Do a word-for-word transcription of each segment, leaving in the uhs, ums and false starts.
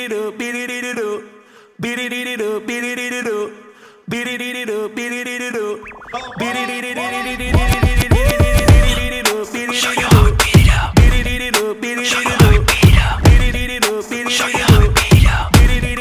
do, beat it do, beat it do, beat it do, beat it do, beat it do, beat it do, show you how we beat it up. Show you how we beat it up. Show you how we beat it up.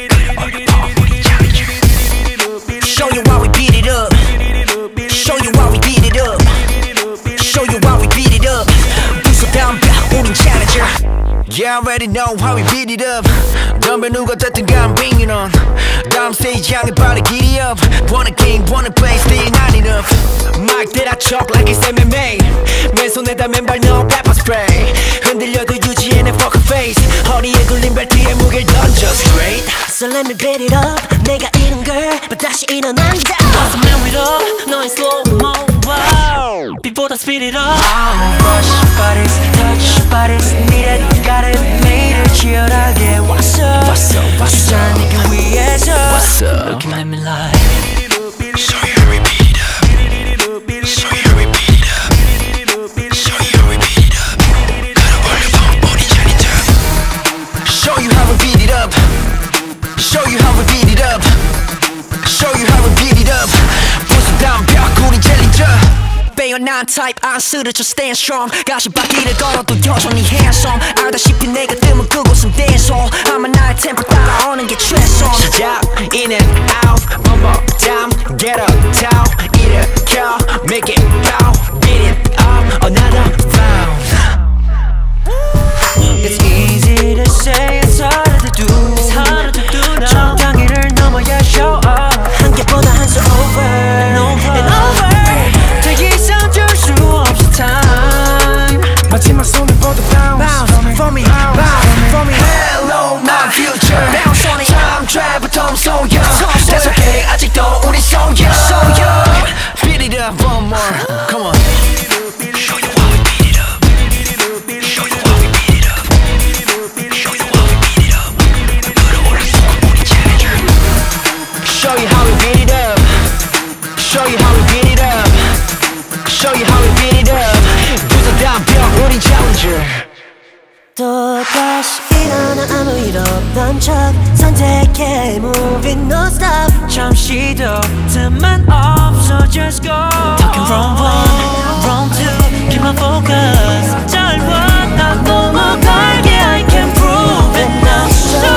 Show you how we beat it up. Show you how we beat it up. Show you how we beat it up. 부서다운 벽 우린 challenger. Yeah, I already know how we beat it up. 덤벼 누가 됐든 I'm bringing on. 다음 stage 향해 빨리 giddy up. Wanna game, wanna play, still not enough. Mic that I choke like it's M M A. 맨손에다 맨발 넣어 pepper spray. 흔들려도 유지해 내 poker face. 허리에 굴린 벨트에 무게를 던져 straight. So let me beat it up. 내가 이런 걸 but 다시 일어난다. What's the man with up? 너의 slow-mo wow. Before I speed it up. Oh, rush bodies, touch bodies. Needed, got it, made it. 치열하게 what's up? What's up? What's up? 네가 위해서 What's up? Looking at me like Show you how we beat it up. Show you how we beat it up. Show you how we beat it up. 가라 올려봐 우리 challenger. Show you how we beat it up. Show you how we beat it up. Show you how we beat it up. 부서다운 벽 우린 challenger. 빼어난 type 안 쓰러져 stand strong. 가시밭길을 걸어도 여전히 handsome. 알다시피 내가 뜨면 그곳은 dance hall. 아마 나의 템포 따라오는 게 최선. 시작 in and out one more time. Get up down 일으켜 make it bow. Beat it up another round. It's easy to say it's harder to do. It's harder to do now. 적당히를 넘어야 show up. 한 개보다 한 수 over And over and over. 더 이상 줄 수 없어 time. 마지막 손을 뻗어 bounce for me, bounce for me. Hello my future. Bounce on it. Time travel Tom Sawyer. That's okay. 아직도 우리 so young. So young. Beat it up one more. Come on. Show you how we beat it up. Show you how we beat it up. Show you how we beat it up. 가라 올려봐 우리 challenger. Show you how we beat it up. Show you how we beat it up. Show you how we beat it up. 부서다운 벽 우린 challenger. 또 다시 일어나 아무 일 없던 척 선택해 moving no stop. 잠시도 틈만 없어 just go. Talking from one, wrong two, keep my focus. 짧아 난 넘어갈게 I can prove it now.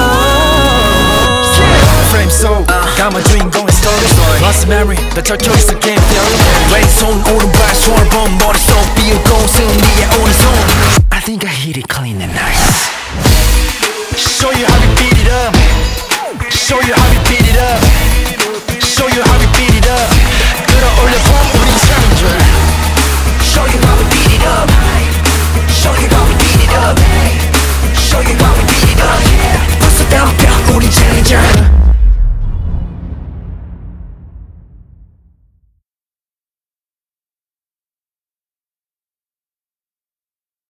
Frame so 감은 주인공의 story Lost memory 다 적혀있어 game theory 왼손 오른발 손을 본 머릿속 비우고 승리의 오른손 I think I hit it clean and nice Show you how we beat it up Show you how we beat it up